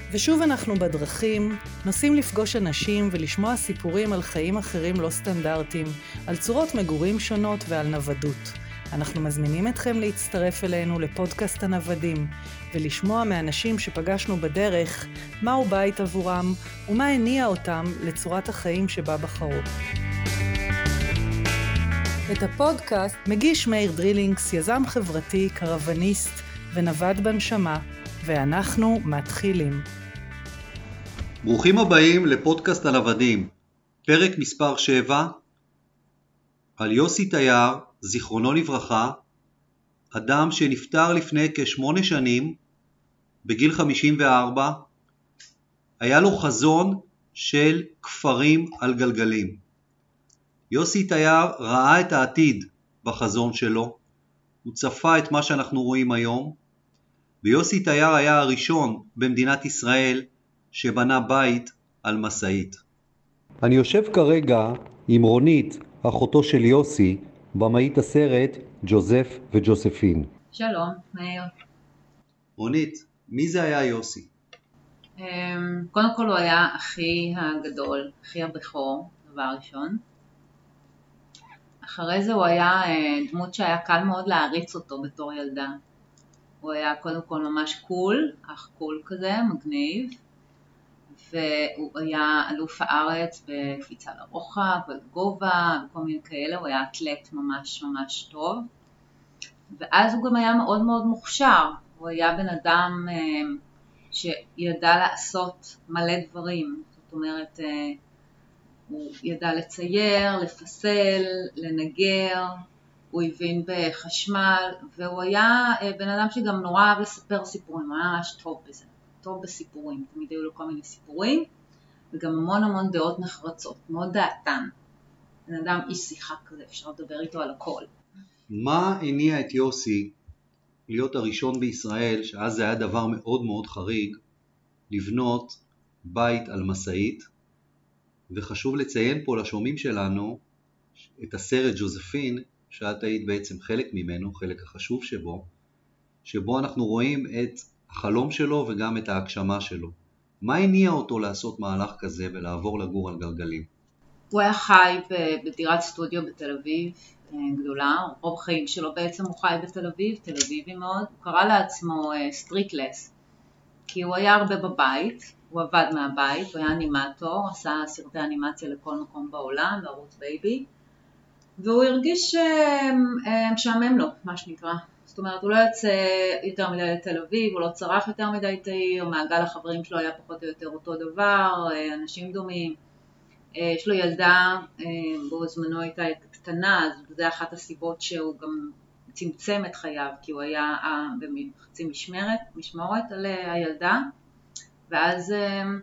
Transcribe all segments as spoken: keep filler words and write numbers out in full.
ושוב אנחנו בדרכים, נוסעים לפגוש אנשים ולשמוע סיפורים על חיים אחרים לא סטנדרטיים, על צורות מגורים שונות ועל נוודות. אנחנו מזמינים אתכם להצטרף אלינו לפודקאסט הנוודים, ולשמוע מאנשים שפגשנו בדרך מהו בית עבורם ומה הניע אותם לצורת החיים שבה בחרו. את הפודקאסט מגיש מאיר דרילינגס, יזם חברתי, קרווניסט ונווד בנשמה, ואנחנו מתחילים. ברוכים הבאים לפודקאסט הנוודים, פרק מספר שבע, על יוסי תייר, זיכרונו לברכה, אדם שנפטר לפני כשמונה שנים, בגיל חמישים וארבע, היה לו חזון של כפרים על גלגלים. יוסי תייר ראה את העתיד בחזון שלו, הוא צפה את מה שאנחנו רואים היום, ויוסי תייר היה הראשון במדינת ישראל שבנה בית על מסעית. אני יושב כרגע עם רונית, אחותו של יוסי, במאית הסרט ג'וזף וג'וספין. שלום, מאיר. רונית, מי זה היה יוסי? קודם כל הוא היה אחי הגדול, אחי הבכור, דבר ראשון. אחרי זה הוא היה דמות שהיה קל מאוד להריץ אותו בתור ילדה. הוא היה קודם כל ממש קול, אך קול כזה, מגניב. והוא היה אלוף הארץ בקפיצה לרוחב, בגובה, וכל מיני כאלה, הוא היה אתלט ממש ממש טוב. ואז הוא גם היה מאוד מאוד מוכשר, הוא היה בן אדם שידע לעשות מלא דברים, זאת אומרת, הוא ידע לצייר, לפסל, לנגר, הוא הבין בחשמל, והוא היה בן אדם שגם נורא אהב לספר סיפורים, הוא היה ממש טוב בזה. טוב בסיפורים, תמיד היו לו כל מיני סיפורים, וגם המון המון דעות נחרצות, מאוד דעתן. בן אדם איש שיחה כזה, אפשר לדבר איתו על הכל. מה הניע את יוסי להיות הראשון בישראל, שאז זה היה דבר מאוד מאוד חריג, לבנות בית על מסעית, וחשוב לציין פה לשומעים שלנו, את הסרט ג'וזפין, שאת היית בעצם חלק ממנו, חלק החשוב שבו, שבו אנחנו רואים את החלום שלו וגם את ההגשמה שלו. מה הניע אותו לעשות מהלך כזה ולעבור לגור על גלגלים? הוא היה חי בדירת סטודיו בתל אביב גדולה, רוב חיים שלו בעצם הוא חי בתל אביב, תל אביבי מאוד. הוא קרא לעצמו סטריטלס, כי הוא היה הרבה בבית, הוא עבד מהבית, הוא היה אנימטור, עשה סרטי אנימציה לכל מקום בעולם, בערוץ בייבי, והוא הרגיש משעמם לו, מה שנקרא. זאת אומרת, הוא לא יצא יותר מדי לתל אביב, הוא לא צרח יותר מדי את העיר, מעגל החברים שלו היה פחות או יותר אותו דבר, אנשים דומים. יש לו ילדה, בו זמנו הייתה קטנה, אז זה אחת הסיבות שהוא גם צמצם את חייו, כי הוא היה בחצי משמרת, משמורת על הילדה, ואז,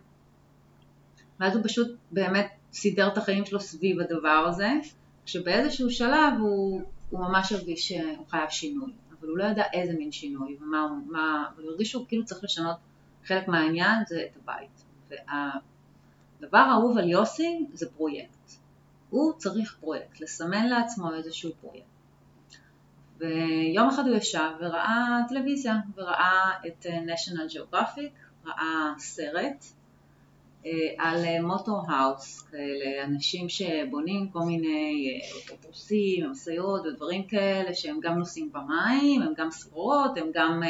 ואז הוא פשוט באמת סידר את החיים שלו סביב הדבר הזה, כשבאיזשהו שלב הוא, הוא ממש הרגיש שהוא חייב שינוי. אבל הוא לא ידע איזה מין שינוי, ומה, מה, אבל הוא הרגיש שהוא כאילו צריך לשנות חלק מהעניין, זה את הבית. והדבר האהוב על יוסי זה פרויקט. הוא צריך פרויקט, לסמן לעצמו איזשהו פרויקט. ויום אחד הוא ישב וראה טלוויזיה, וראה את National Geographic, ראה סרט על מוטור האוס, כאלה אנשים שבונים כל מיני אוטובוסים, מסעיות ודברים כאלה שהם גם נוסעים במים, הם גם סירות, הם גם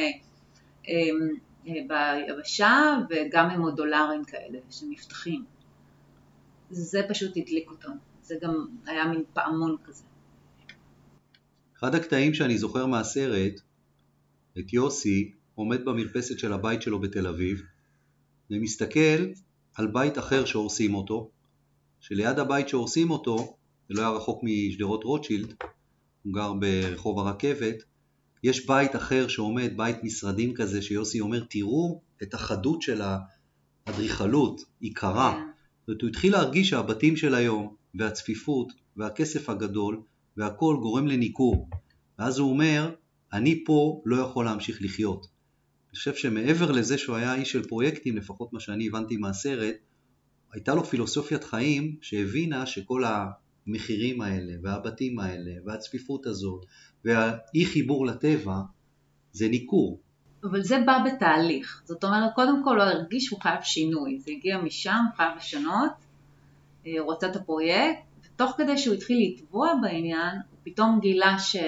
ביבשה וגם עם מודולרים כאלה שנפתחים. זה פשוט הדליק אותו, זה גם היה מין פעמון כזה. אחד הקטעים שאני זוכר מהסרט, את יוסי עומד במרפסת של הבית שלו בתל אביב ומסתכל על בית אחר שהורסים אותו, שליד הבית שהורסים אותו, זה לא היה רחוק משדרות רוטשילד, הוא גר ברחוב הרכבת, יש בית אחר שעומד, בית משרדים כזה, שיוסי אומר, תראו את החדות של האדריכלות, היא קרה. זאת אומרת, הוא התחיל להרגיש שהבתים של היום, והצפיפות, והכסף הגדול, והכל גורם לניקור. ואז הוא אומר, אני פה לא יכול להמשיך לחיות. אני חושב שמעבר לזה שהוא היה איש של פרויקטים, לפחות מה שאני הבנתי מהסרט, הייתה לו פילוסופיית חיים שהבינה שכל המחירים האלה והבתים האלה והצפיפות הזאת והאי חיבור לטבע זה ניקור. אבל זה בא בתהליך, זאת אומרת, קודם כל לא הרגיש שהוא חייב שינוי, זה הגיע משם, הוא חייב לשנות, הוא רוצה את הפרויקט, ותוך כדי שהוא התחיל להתבוע בעניין, הוא פתאום גילה ש...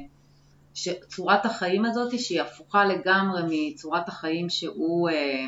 שצורת החיים הזאת, שהיא הפוכה לגמרי מצורת החיים שהוא אה,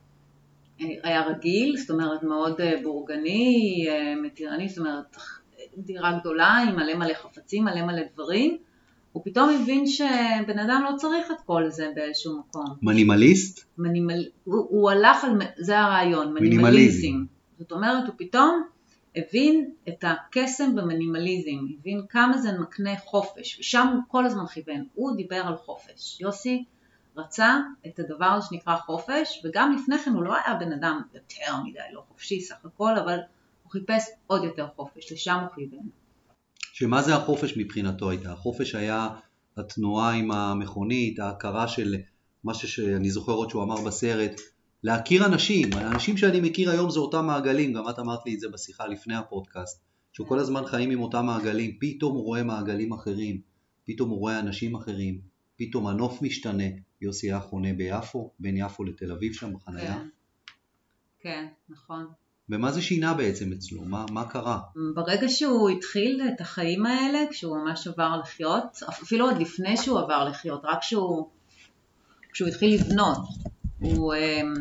היה רגיל, זאת אומרת מאוד בורגני, אה, מתירני, זאת אומרת דירה גדולה עם מלא מלא חפצים, מלא מלא דברים, הוא פתאום הבין שבן אדם לא צריך את כל זה באיזשהו מקום. מנימליסט? מנימל... הוא, הוא הלך על, זה הרעיון, מינימליזם. מנימליזם. זאת אומרת, הוא פתאום הבין את הקסם במנימליזם, הבין כמה זה מקנה חופש, ושם הוא כל הזמן כיוון, הוא דיבר על חופש. יוסי רצה את הדבר הזה שנקרא חופש, וגם לפני כן הוא לא היה בן אדם יותר מדי, לא חופשי סך הכל, אבל הוא חיפש עוד יותר חופש, לשם הוא כיוון. שמה זה החופש מבחינתו הייתה? החופש היה התנועה עם המכונית, ההכרה של משהו שאני זוכר עוד שהוא אמר בסרט, להכיר אנשים, האנשים שאני מכיר היום זה אותם מעגלים, גם את אמרת לי את זה בשיחה לפני הפודקאסט, שהוא כל הזמן חיים עם אותם מעגלים, פתאום הוא רואה מעגלים אחרים, פתאום הוא רואה אנשים אחרים, פתאום הנוף משתנה, יוסי היה חונה ביפו, בין יפו לתל אביב שם בחניה. כן, כן, נכון. ומה זה שינה בעצם אצלו? מה, מה קרה? ברגע שהוא התחיל את החיים האלה, כשהוא ממש עבר לחיות, אפילו עוד לפני שהוא עבר לחיות, רק כשהוא, כשהוא התחיל לבנות, הוא,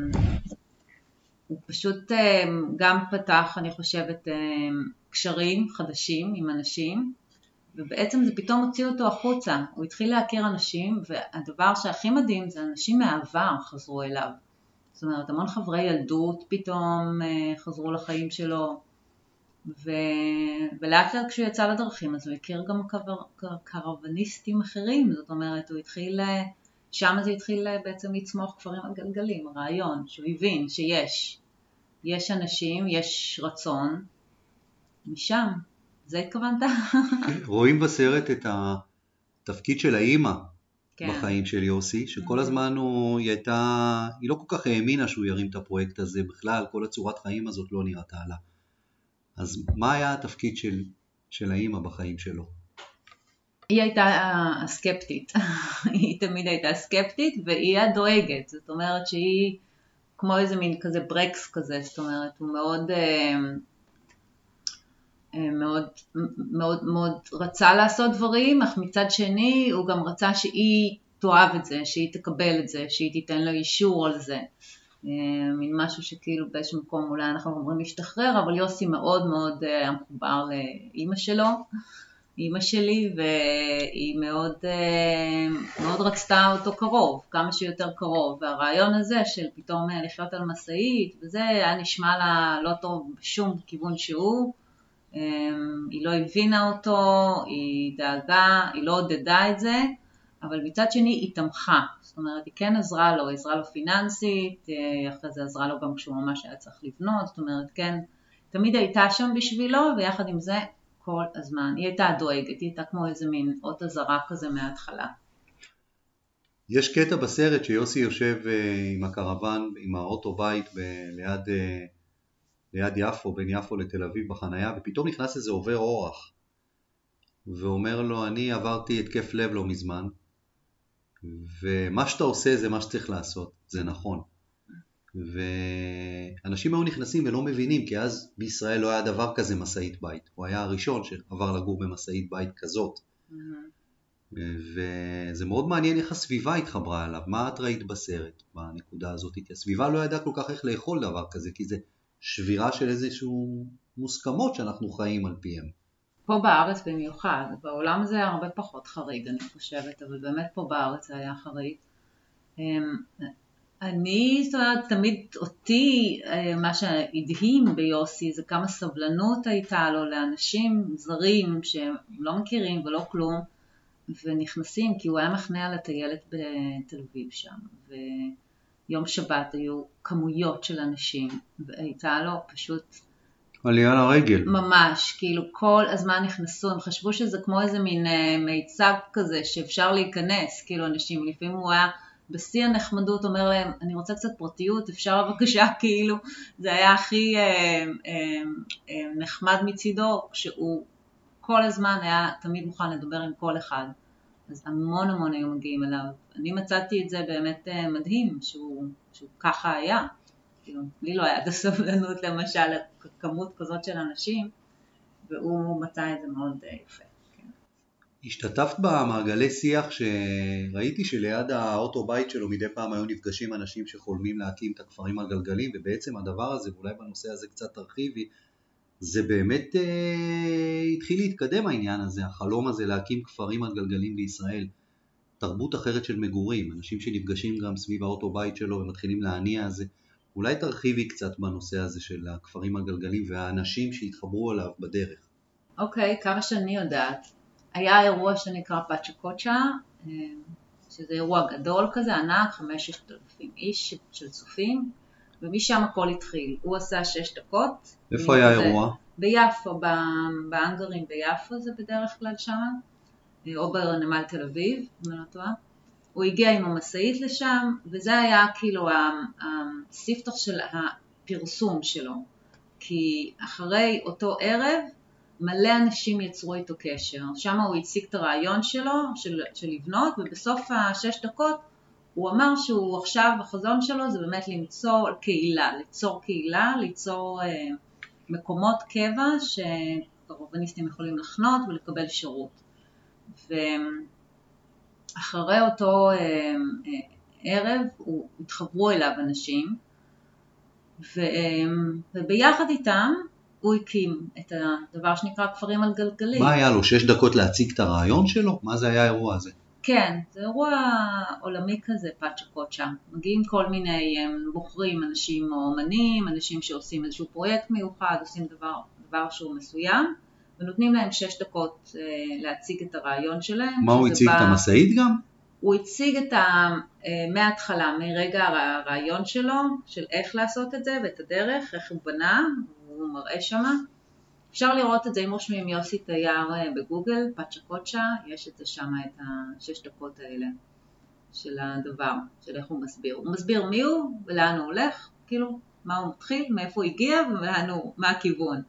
הוא פשוט גם פתח, אני חושבת, קשרים חדשים עם אנשים, ובעצם זה פתאום הוציא אותו החוצה, הוא התחיל להכיר אנשים, והדבר שהכי מדהים זה אנשים מהעבר חזרו אליו. זאת אומרת, המון חברי ילדות פתאום חזרו לחיים שלו, ו... ולאט לאט כשהוא יצא לדרכים, אז הוא הכיר גם קר... קרווניסטים אחרים, זאת אומרת, הוא התחיל, שם זה התחיל בעצם לצמוח כפרים על גלגלים, רעיון, שהוא הבין שיש, יש אנשים, יש רצון, משם, זה התכוונת? רואים בסרט את התפקיד של האימא, כן. בחיים של יוסי, שכל הזמן הוא, היא הייתה, היא לא כל כך האמינה שהוא ירים את הפרויקט הזה, בכלל כל הצורת חיים הזאת לא נראתה לה. אז מה היה התפקיד של, של האימא בחיים שלו? היא הייתה הסקפטית, היא תמיד הייתה סקפטית והיא הדואגת, זאת אומרת שהיא כמו איזה מין כזה ברקס כזה, זאת אומרת הוא מאוד מאוד, מאוד, מאוד רצה לעשות דברים, אך מצד שני הוא גם רצה שהיא תאהב את זה, שהיא תקבל את זה, שהיא תיתן לו אישור על זה. מין משהו שכאילו באיזשהו מקום אולי אנחנו אומרים להשתחרר, אבל יוסי מאוד מאוד מחובר לאמא שלו, אמא שלי, והיא מאוד, מאוד רצתה אותו קרוב, כמה שיותר קרוב, והרעיון הזה של פתאום לחיות על מסעית, וזה היה נשמע לה לא טוב בשום כיוון שהוא, היא לא הבינה אותו, היא דאגה, היא לא עודדה את זה, אבל מצד שני היא תמכה, זאת אומרת היא כן עזרה לו, עזרה לו פיננסית, אחרי זה עזרה לו גם כשהוא ממש היה צריך לבנות, זאת אומרת כן, תמיד הייתה שם בשבילו, ויחד עם זה כל הזמן, היא הייתה דואגת, היא הייתה כמו איזה מין אות הזרה כזה מההתחלה. יש קטע בסרט שיוסי יושב עם הקרוון, עם האוטו בית ליד... ליד יפו, בין יפו לתל אביב בחנייה, ופתאום נכנס איזה עובר אורח, ואומר לו, אני עברתי התקף לב לא מזמן, ומה שאתה עושה זה מה שצריך לעשות, זה נכון. ואנשים היו נכנסים ולא מבינים, כי אז בישראל לא היה דבר כזה מסעית בית, הוא היה הראשון שעבר לגור במסעית בית כזאת, וזה מאוד מעניין איך הסביבה התחברה עליו, מה את ראית בסרט בנקודה הזאת, כי הסביבה לא ידעה כל כך איך לאכול דבר כזה, כי זה שבירה של איזשהו מוסכמות שאנחנו חיים על פיהם. פה בארץ במיוחד, בעולם זה הרבה פחות חריג אני חושבת, אבל באמת פה בארץ זה היה חריג. אני, זאת אומרת, תמיד אותי, מה שהדהים ביוסי זה כמה סבלנות הייתה לו לאנשים זרים שהם לא מכירים ולא כלום, ונכנסים, כי הוא היה מכנה על הטיילת בתל אביב שם, ו... יום שבת היו כמויות של אנשים, והייתה לו פשוט... עלייה לרגל. ממש, כאילו כל הזמן נכנסו, הם חשבו שזה כמו איזה מין מיצג כזה, שאפשר להיכנס, כאילו אנשים, לפעמים הוא היה בשיא הנחמדות, אומר להם, אני רוצה קצת פרטיות, אפשר בבקשה, כאילו, זה היה הכי אה, אה, אה, נחמד מצידו, שהוא כל הזמן היה תמיד מוכן לדבר עם כל אחד, אז המון המון היו מגיעים אליו. אני מצאתי את זה באמת מדהים, שהוא, שהוא ככה היה. כאילו, לי לא היה את הסבלנות למשל, כמות כזאת של אנשים, והוא מצא את זה מאוד יפה. כן. השתתפת במעגלי שיח שראיתי שליד האוטו בית שלו מדי פעם היו נפגשים אנשים שחולמים להקים את הכפרים הגלגלים, ובעצם הדבר הזה, ואולי בנושא הזה קצת תרחיבי, זה באמת אה, התחיל להתקדם העניין הזה, החלום הזה להקים כפרים הגלגלים בישראל, תרבות אחרת של מגורים, אנשים שנפגשים גם סביב האוטו בית שלו ומתחילים להניע הזה. אולי תרחיבי קצת בנושא הזה של הכפרים הגלגלים והאנשים שהתחברו אליו בדרך. אוקיי, okay, כמה שאני יודעת. היה אירוע שנקרא פאצ'קוצ'ה, שזה אירוע גדול כזה, ענק, חמשת אלפים איש של צופים, ומשם הכל התחיל. הוא עשה שש דקות. איפה היה האירוע? ביפו, באנגרים ביפו זה בדרך כלל שם, או בנמל תל אביב, אם אני לא טועה. הוא הגיע עם המסעית לשם, וזה היה כאילו הספתח של הפרסום שלו. כי אחרי אותו ערב, מלא אנשים יצרו איתו קשר. שם הוא הציג את הרעיון שלו, של, של לבנות, ובסוף השש דקות, הוא אמר שהוא עכשיו, החזון שלו זה באמת למצוא קהילה, ליצור קהילה, ליצור אה, מקומות קבע, שקרובניסטים יכולים לחנות ולקבל שירות. ו... אחרי אותו אה, אה, ערב הוא התחברו אליו אנשים ו, אה, וביחד איתם הוא הקים את הדבר שנקרא כפרים על גלגלים. מה היה לו? שש דקות להציג את הרעיון שלו? מה זה היה האירוע הזה? כן, זה אירוע עולמי כזה, פאצ'קוצ'ה. מגיעים כל מיני בוחרים, אנשים או אומנים, אנשים שעושים איזשהו פרויקט מיוחד, עושים דבר, דבר שהוא מסוים, ונותנים להם שש דקות אה, להציג את הרעיון שלהם. מה הוא הציג בא... את המסעית גם? הוא הציג את ה... אה, מההתחלה, מרגע הרעיון שלו, של איך לעשות את זה ואת הדרך, איך הוא בנה, הוא מראה שמה. אפשר לראות את זה אם רושמים יוסי תייר בגוגל, פאצ'קוצ'ה, יש את זה שמה את השש דקות האלה של הדבר, של איך הוא מסביר. הוא מסביר מי הוא ולאן הוא הולך, כאילו מה הוא מתחיל, מאיפה הוא הגיע ולאן הוא, מה הכיוון.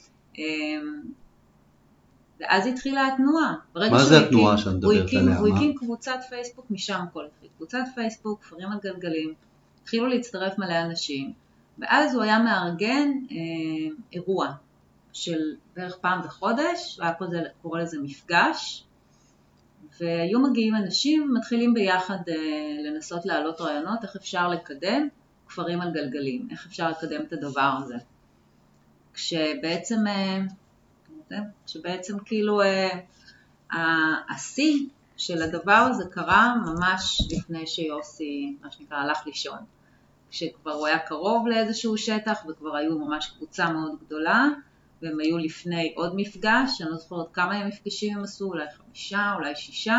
ואז התחילה התנועה. מה זה התנועה שאת מדברת עליה? הוא הקים קבוצת פייסבוק, משם כל התחיל. קבוצת פייסבוק, כפרים על גלגלים, התחילו להצטרף מלא אנשים, ואז הוא היה מארגן אה, אירוע של בערך פעם בחודש, היה קורא לזה מפגש, והיו מגיעים אנשים ומתחילים ביחד אה, לנסות להעלות רעיונות, איך אפשר לקדם כפרים על גלגלים, איך אפשר לקדם את הדבר הזה. כשבעצם... אה, שבעצם כאילו השיא של הדבר הזה קרה ממש לפני שיוסי, מה שנקרא, הלך לישון. כשכבר הוא היה קרוב לאיזשהו שטח וכבר היו ממש קבוצה מאוד גדולה, והם היו לפני עוד מפגש, אני לא זוכרת כמה הם מפגשים הם עשו, אולי חמישה, אולי שישה,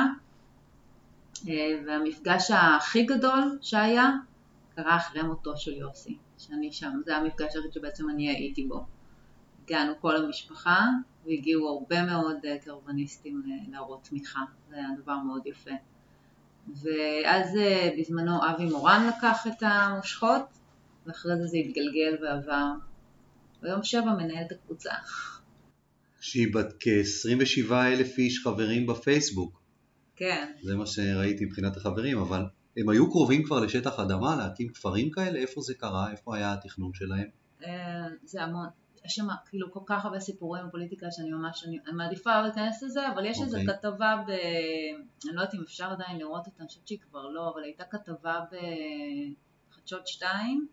והמפגש הכי גדול שהיה קרה אחרי מותו של יוסי, שאני שם, זה המפגש שבעצם אני הייתי בו. הגענו כל המשפחה, והגיעו הרבה מאוד קרבניסטים להראות תמיכה, זה היה דבר מאוד יפה. ואז בזמנו אבי מורן לקח את המושכות, ואחרי זה זה התגלגל ועבר. ביום שבע מנהל את הקבוצה. שהיא בת כ-עשרים ושבעה אלף איש חברים בפייסבוק. כן. זה מה שראיתי מבחינת החברים, אבל הם היו קרובים כבר לשטח אדמה, להקים כפרים כאלה? איפה זה קרה? איפה היה התכנון שלהם? זה המון. יש שם כאילו כל כך הרבה סיפורים בפוליטיקה שאני ממש, אני, אני מעדיפה להיכנס לזה, אבל יש okay. איזו כתבה ב... אני לא יודעת אם אפשר עדיין לראות אותה, אני חושבת שהיא כבר לא, אבל הייתה כתבה בחדשות שתיים,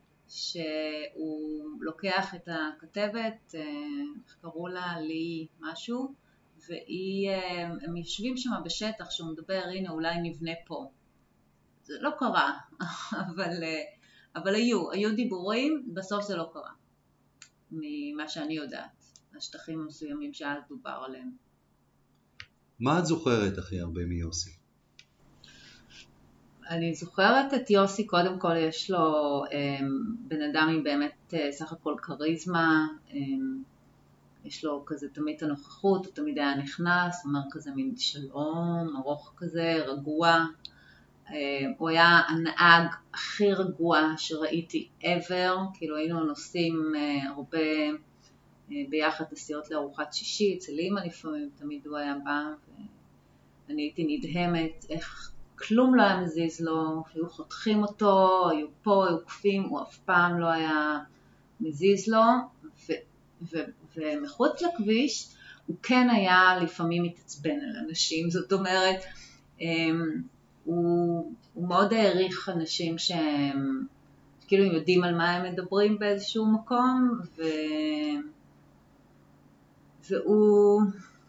שהוא לוקח את הכתבת, איך קראו לה, לי משהו, והם יושבים שם בשטח שהוא מדבר, הנה אולי נבנה פה. זה לא קרה, אבל, אבל היו, היו דיבורים, בסוף זה לא קרה. ממה שאני יודעת, השטחים מסוימים שאז דובר עליהם. מה את זוכרת הכי הרבה מיוסי? אני זוכרת את יוסי, קודם כל יש לו בן אדם עם באמת סך הכל קריזמה, יש לו כזה תמיד הנוכחות, הוא תמיד היה נכנס, אומר כזה מין שלום, ארוך כזה, רגוע. הוא היה הנהג הכי רגוע שראיתי ever, כאילו היינו נוסעים הרבה ביחד נסיעות לארוחת שישי, אצל אמא לפעמים, תמיד הוא היה בא, אני הייתי נדהמת איך כלום לא היה מזיז לו, היו חותכים אותו, היו פה, היו קופים, הוא אף פעם לא היה מזיז לו, ו, ו, ומחוץ לכביש הוא כן היה לפעמים מתעצבן על אנשים, זאת אומרת, הוא, הוא מאוד העריך אנשים שהם כאילו יודעים על מה הם מדברים באיזשהו מקום, ו... והוא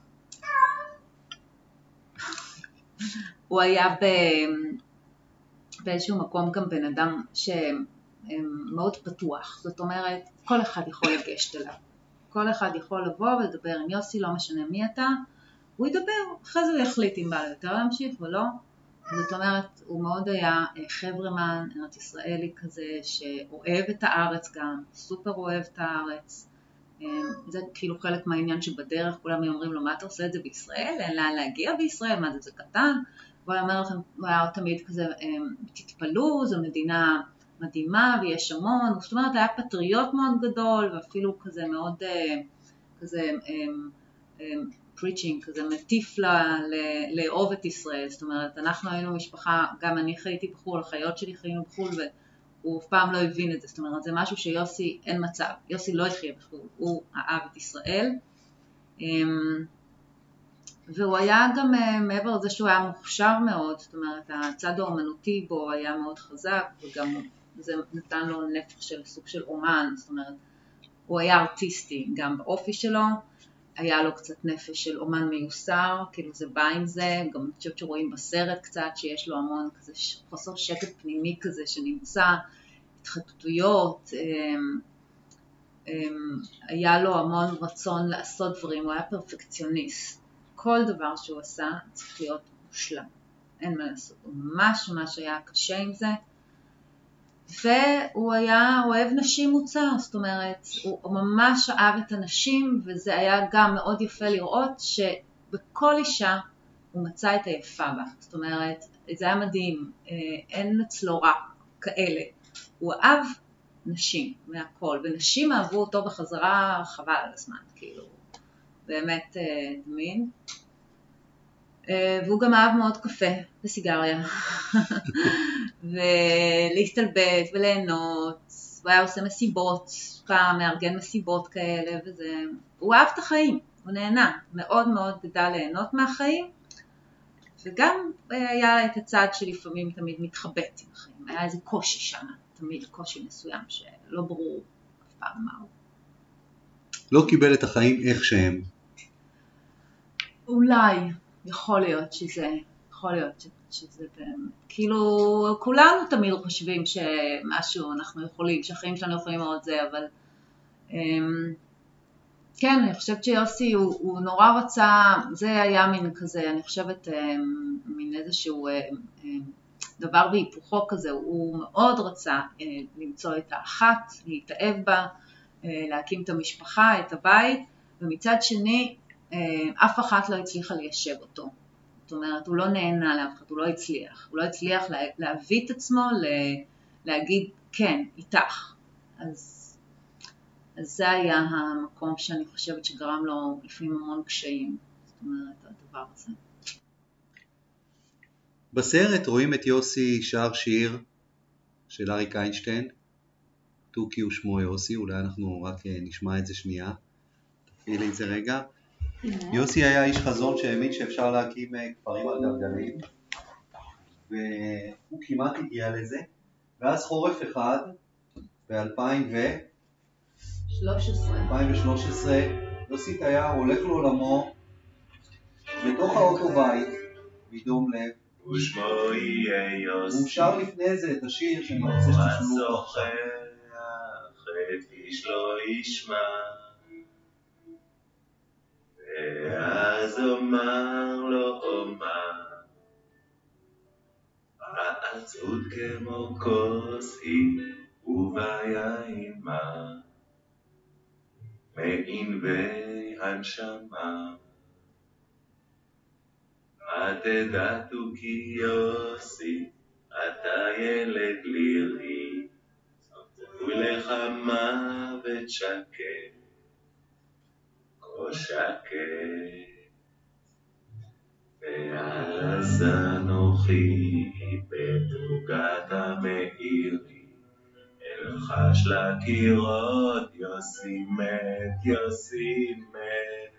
הוא היה ב... באיזשהו מקום גם בן אדם שמאוד פתוח, זאת אומרת כל אחד יכול לגשת אליו, כל אחד יכול לבוא ולדבר עם יוסי, לא משנה מי אתה, הוא ידבר, אחרי זה הוא יחליט אם בא לו יותר להמשיך או לא. זאת אומרת, הוא מאוד היה חברמן, ארץ ישראלי כזה, שאוהב את הארץ גם, סופר אוהב את הארץ. זה כאילו חלק מהעניין שבדרך כולם אומרים לו, מה אתה עושה את זה בישראל? אין לאן להגיע בישראל, מה זה, זה קטן? והוא אומר לכם, הוא היה תמיד כזה, תתפלו, זו מדינה מדהימה ויש המון, זאת אומרת, היה פטריוט מאוד גדול, ואפילו כזה מאוד, כזה, preaching, כזה מטיף לה, לאהוב את ישראל, זאת אומרת, אנחנו היינו משפחה, גם אני חייתי בחול, החיות שלי חיינו בחול, והוא אף פעם לא הבין את זה, זאת אומרת, זה משהו שיוסי אין מצב, יוסי לא יחיה בחול, הוא אהב את ישראל, והוא היה גם מעבר לזה שהוא היה מוכשר מאוד, זאת אומרת, הצד האומנותי בו היה מאוד חזק, וגם זה נתן לו נפח של סוג של אומן, זאת אומרת, הוא היה ארטיסטי גם באופי שלו, היה לו קצת נפש של אומן מיוסר, כאילו זה בא עם זה, גם אני חושבת שרואים בסרט קצת שיש לו המון כזה חוסר שקט פנימי כזה שנמצא, התחטטויות, היה לו המון רצון לעשות דברים, הוא היה פרפקציוניסט, כל דבר שהוא עשה צריך להיות מושלם, אין מה לעשות, הוא ממש ממש היה קשה עם זה, והוא היה אוהב נשים מוצר, זאת אומרת, הוא ממש אהב את הנשים, וזה היה גם מאוד יפה לראות שבכל אישה הוא מצא את היפה בה, זאת אומרת, זה היה מדהים, אין אצלו רע כאלה, הוא אהב נשים מהכל, ונשים אהבו אותו בחזרה חבל על הזמן, כאילו, באמת תמיד. והוא גם אהב מאוד קפה וסיגריה, ולהסתלבט וליהנות, הוא היה עושה מסיבות, פעם מארגן מסיבות כאלה וזה, הוא אהב את החיים, הוא נהנה, מאוד מאוד גדל ליהנות מהחיים, וגם היה את הצד שלפעמים תמיד מתחבט עם החיים, היה איזה קושי שם, תמיד קושי מסוים שלא ברור אף פעם מהו. לא קיבל את החיים איך שהם. אולי. יכול להיות שזה, יכול להיות שזה באמת, כאילו כולנו תמיד חושבים שמשהו אנחנו יכולים, שהחיים שלנו יכולים מאוד זה, אבל כן, אני חושבת שיוסי הוא, הוא נורא רצה, זה היה מין כזה, אני חושבת מין איזשהו דבר בהיפוכו כזה, הוא מאוד רצה למצוא את האחת, להתאהב בה, להקים את המשפחה, את הבית, ומצד שני, אף אחת לא הצליחה ליישב אותו. זאת אומרת, הוא לא נהנה לאף אחד, הוא לא הצליח. הוא לא הצליח להביא את עצמו, להגיד, כן, איתך. אז, אז זה היה המקום שאני חושבת שגרם לו לפעמים המון קשיים. זאת אומרת, הדבר הזה. בסרט רואים את יוסי שר שיר של אריק איינשטיין. תוכי ושמו יוסי, אולי אנחנו רק נשמע את זה שנייה. תפעילי את זה רגע. יוסי היה איש חזון שהאמין שאפשר להקים כפרים על גלגלים, והוא כמעט הגיע לזה, ואז חורף אחד ב-אלפיים ושלוש עשרה יוסי תייר הולך לעולמו בתוך האוטו בית מדום לב, ושמו יהיה יוסי, הוא שר לפני זה את השיר שאני רוצה שתשמעו אותו עכשיו. את איש לא ישמע, ואז אומר לו אומר, העצות כמו כוס היא וביעימה, מענבי הנשמה. התדע תוכי יוסי, אתה ילד לירי, ולך מוות שקט, כה שקט, ואז אנוכי בתוגת המאירי, אלחש לקירות, יוסי מת, יוסי מת.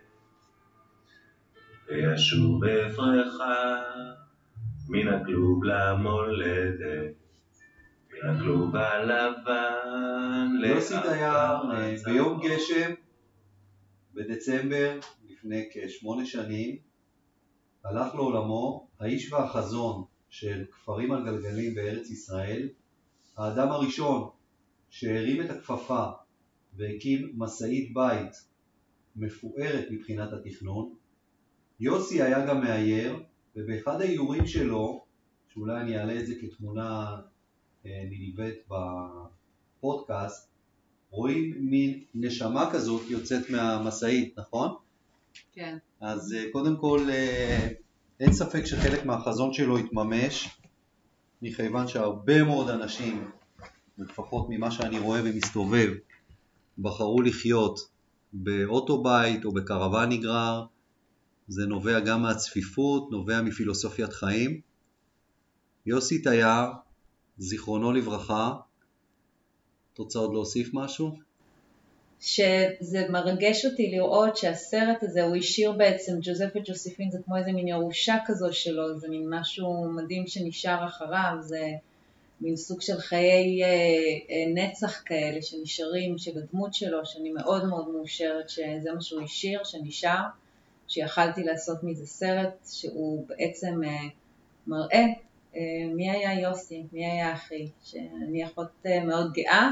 וישוב אפרך מן הכלוב למולדת, מן הכלוב הלבן. יוסי דייר ביום גשם בדצמבר לפני כשמונה שנים הלך לעולמו האיש והחזון של כפרים על גלגלים בארץ ישראל, האדם הראשון שהרים את הכפפה והקים מסעית בית מפוארת מבחינת התכנון. יוסי היה גם מאייר, ובאחד האיורים שלו, שאולי אני אעלה את זה כתמונה נלווית בפודקאסט, רואים מין נשמה כזאת יוצאת מהמסעית, נכון? כן. אז קודם כל אין ספק שחלק מהחזון שלו התממש, מכיוון שהרבה מאוד אנשים, לפחות ממה שאני רואה ומסתובב, בחרו לחיות באוטו בית או בקרוון נגרר. זה נובע גם מהצפיפות, נובע מפילוסופיית חיים. יוסי דייר, זיכרונו לברכה, תוצא עוד להוסיף משהו? שזה מרגש אותי לראות שהסרט הזה הוא השאיר בעצם, ג'וזף וג'וספין זה כמו איזה מין ירושה כזו שלו, זה מין משהו מדהים שנשאר אחריו, זה מין סוג של חיי אה, אה, נצח כאלה שנשארים, של הדמות שלו, שאני מאוד מאוד מאושרת שזה מה שהוא השאיר, שנשאר, שיכלתי לעשות מזה סרט שהוא בעצם אה, מראה אה, מי היה יוסי, מי היה אחי, שאני אחות אה, מאוד גאה,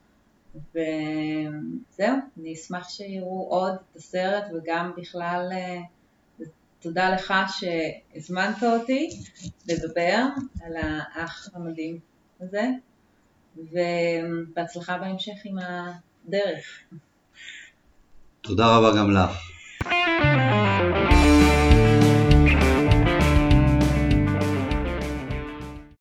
וזהו, אני אשמח שיראו עוד את הסרט, וגם בכלל תודה לך שהזמנת אותי לדבר על האח המדהים הזה, ובהצלחה בהמשך עם הדרך. תודה רבה גם לך.